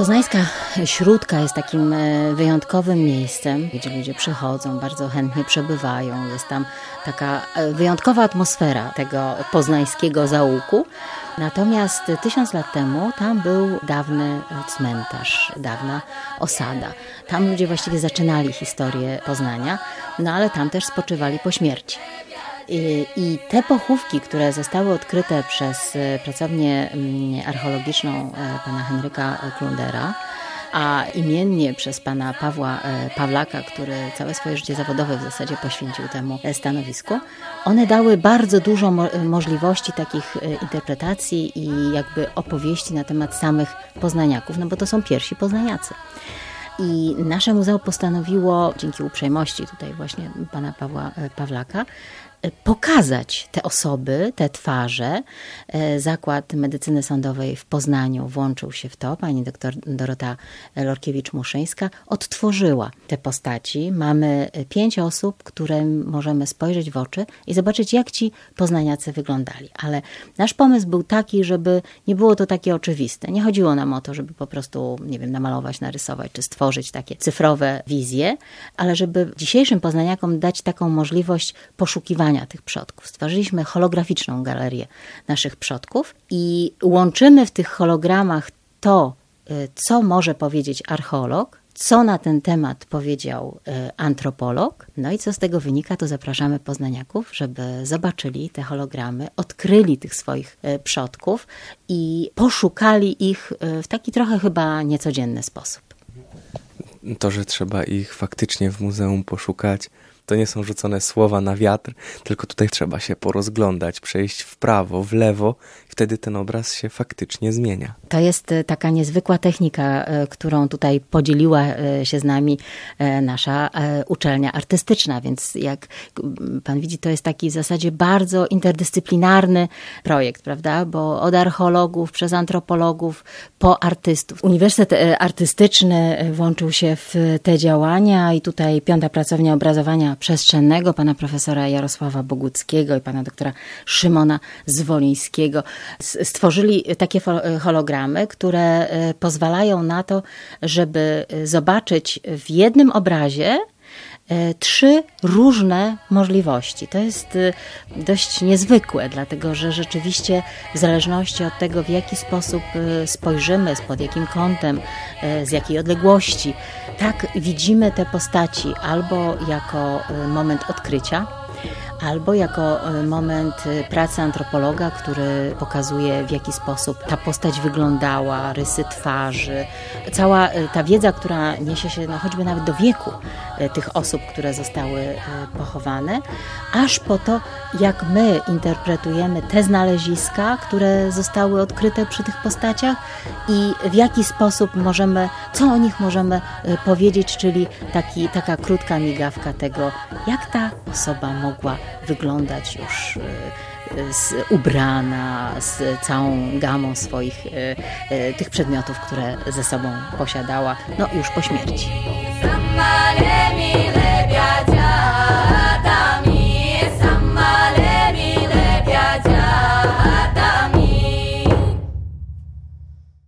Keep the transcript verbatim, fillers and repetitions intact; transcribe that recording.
Poznańska Śródka jest takim wyjątkowym miejscem, gdzie ludzie przychodzą, bardzo chętnie przebywają. Jest tam taka wyjątkowa atmosfera tego poznańskiego zaułku. Natomiast tysiąc lat temu tam był dawny cmentarz, dawna osada. Tam ludzie właściwie zaczynali historię Poznania, no ale tam też spoczywali po śmierci. I, I te pochówki, które zostały odkryte przez pracownię archeologiczną pana Henryka Klundera, a imiennie przez pana Pawła Pawlaka, który całe swoje życie zawodowe w zasadzie poświęcił temu stanowisku, one dały bardzo dużo mo- możliwości takich interpretacji i jakby opowieści na temat samych poznaniaków, no bo to są pierwsi poznaniacy. I nasze muzeum postanowiło, dzięki uprzejmości tutaj właśnie pana Pawła Pawlaka, pokazać te osoby, te twarze. Zakład Medycyny Sądowej w Poznaniu włączył się w to. Pani doktor Dorota Lorkiewicz-Muszyńska odtworzyła te postaci. Mamy pięć osób, którym możemy spojrzeć w oczy i zobaczyć, jak ci poznaniacy wyglądali. Ale nasz pomysł był taki, żeby nie było to takie oczywiste. Nie chodziło nam o to, żeby po prostu, nie wiem, namalować, narysować, czy stworzyć takie cyfrowe wizje, ale żeby dzisiejszym poznaniakom dać taką możliwość poszukiwania tych przodków. Stworzyliśmy holograficzną galerię naszych przodków i łączymy w tych hologramach to, co może powiedzieć archeolog, co na ten temat powiedział antropolog. No i co z tego wynika, to zapraszamy poznaniaków, żeby zobaczyli te hologramy, odkryli tych swoich przodków i poszukali ich w taki trochę chyba niecodzienny sposób. To, że trzeba ich faktycznie w muzeum poszukać, to nie są rzucone słowa na wiatr, tylko tutaj trzeba się porozglądać, przejść w prawo, w lewo, i wtedy ten obraz się faktycznie zmienia. To jest taka niezwykła technika, którą tutaj podzieliła się z nami nasza uczelnia artystyczna, więc jak pan widzi, to jest taki w zasadzie bardzo interdyscyplinarny projekt, prawda? Bo od archeologów, przez antropologów, po artystów. Uniwersytet Artystyczny włączył się w te działania i tutaj piąta pracownia obrazowania przestrzennego pana profesora Jarosława Boguckiego i pana doktora Szymona Zwolińskiego stworzyli takie hologramy, które pozwalają na to, żeby zobaczyć w jednym obrazie trzy różne możliwości. To jest dość niezwykłe, dlatego że rzeczywiście w zależności od tego, w jaki sposób spojrzymy, pod jakim kątem, z jakiej odległości, tak widzimy te postaci albo jako moment odkrycia, albo jako moment pracy antropologa, który pokazuje, w jaki sposób ta postać wyglądała, rysy twarzy. Cała ta wiedza, która niesie się no, choćby nawet do wieku tych osób, które zostały pochowane, aż po to, jak my interpretujemy te znaleziska, które zostały odkryte przy tych postaciach i w jaki sposób możemy, co o nich możemy powiedzieć, czyli taki, taka krótka migawka tego, jak ta osoba mogła wyglądać już z, ubrana, z całą gamą swoich tych przedmiotów, które ze sobą posiadała, no już po śmierci.